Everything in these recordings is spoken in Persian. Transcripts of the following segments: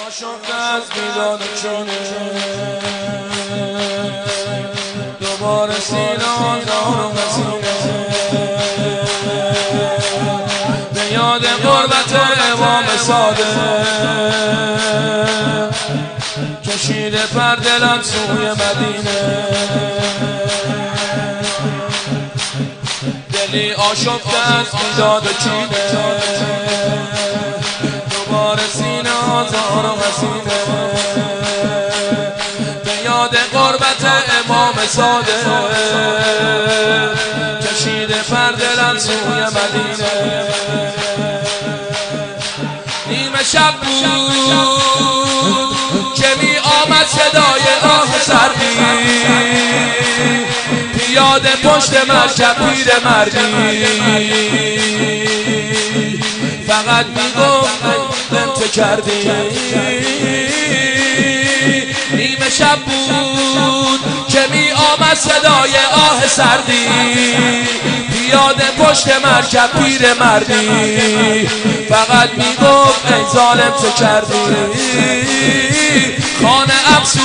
آشفته از میدان چونه دوباره سینه آزار و مسینه به یاد غربت امام صادق کشیده پر دلم سوی مدینه دلی آشفته از میداد چینه دوباره سینه آزار و مسینه به یاد غربت امام صادق کشیده پر دلم سوی مدینه نیمه شب بود که می آمد صدای آه سردی پیاده پشت مرکب پیر مردی فقط میگفت نمته کردی نیمه شب بود که می آمد صدای آه سردی پیاده پشت مرکب پیر مردی فقط میگفت ای ظالم چه کردی خانه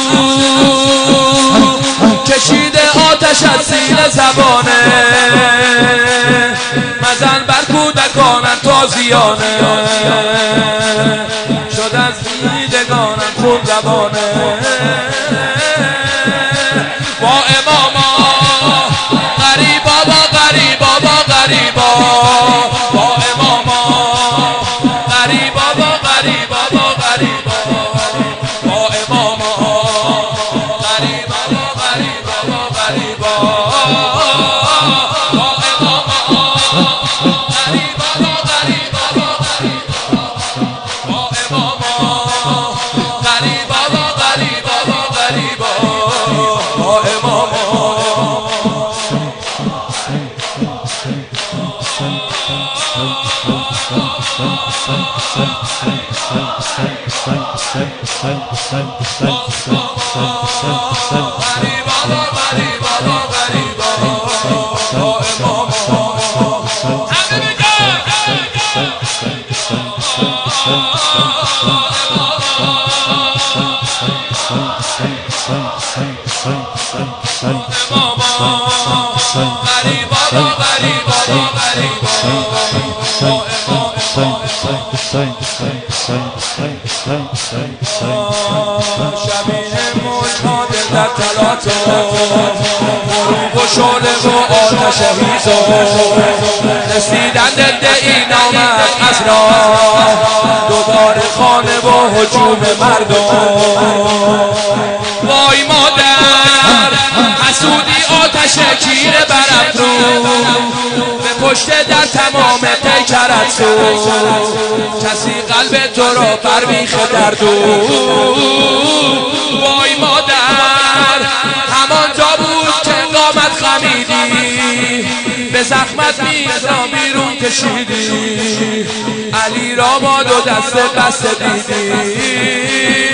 افسون کشیده آتش از سینه زبانه مزن بر کودکانم تازیانه شد از دیدگانم خون زبانه با اماما غریبا با غریبا با غریبا با اماما غریبا با غریبا با غریبا با اماما غریبا با غریبا با غریبا با اماما غریبا با غریبا با غریبا با اماما غریبا با غریبا با غریبا با اماما شبیه مجهاد در تلاطم غروب و شعله و آتش هیزم رسیدن ضد این آمد از راه دوباره خانه و هجوم مردم وای مادر حسودی آتش کیره برافروز به پشت در تمام پیکرت سوز کسی قلب تو را برمیخه در دور وای مادر همان جا بود که قامت خمیدی به زخمت میز را بیرون کشیدی علی را با دو دست بسته دیدی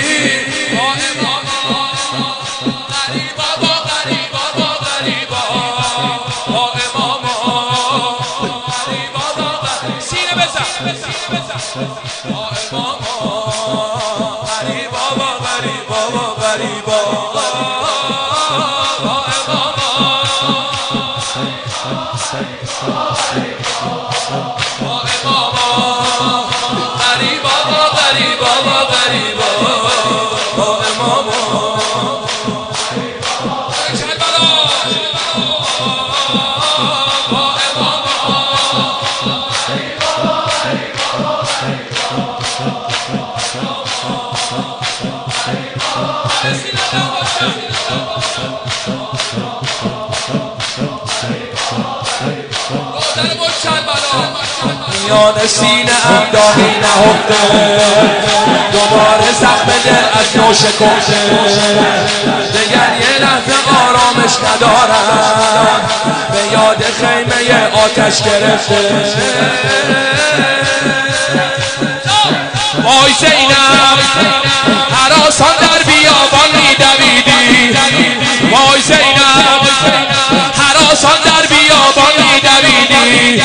میان سینه ام داغی نهفته دوباره زخم دل از نو شکفته دیگر یه لحظه آرامش ندارم به یاد خیمه آتش گرفته وای زینب هراسان در بیابان میدویدی وای زینب هراسان در بیابان میدویدی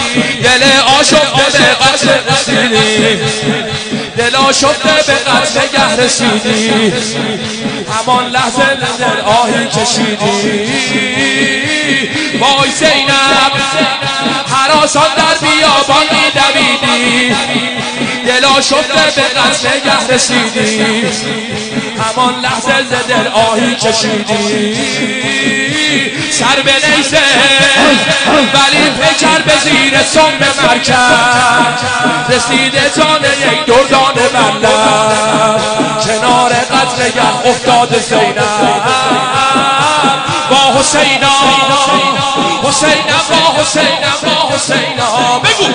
دل آشفته به قتل رسیدی دل آشفته به قتل نگه رسیدی، همان لحظه دل آهی کشیدی. وای زینب هراسان در بیابان می‌دویدی، دلا شفته به قتل نگه رسیدی، همان لحظه ز دل آهی کشیدی. سر به نیزه ولی پیکر به زیر سم مرکب، رسیده جان یک دردان بندر، کنار قتل نگه افتاد زینب. با حسینا حسینا با حسینا با حسینا بگو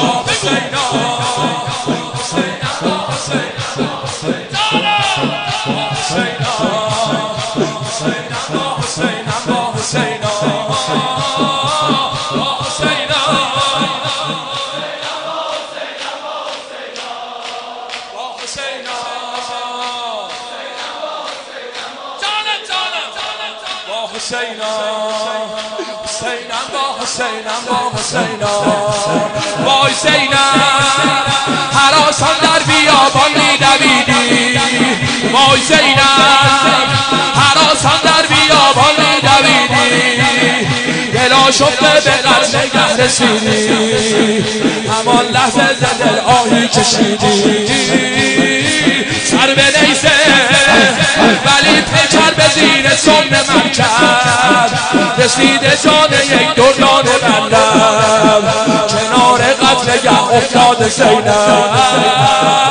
وای زینب هراسان در بیابان می‌دویدی، وای زینب هراسان در بیابان می‌دویدی، دلا شفته به قتل نگه رسیدی، همان لحظه ز دل آهی کشیدی. سر به نیزه ولی پیکر به زیر سم مرکب، رسیده جان یک دردان بندر، کنار قتل نگه افتاد زینب.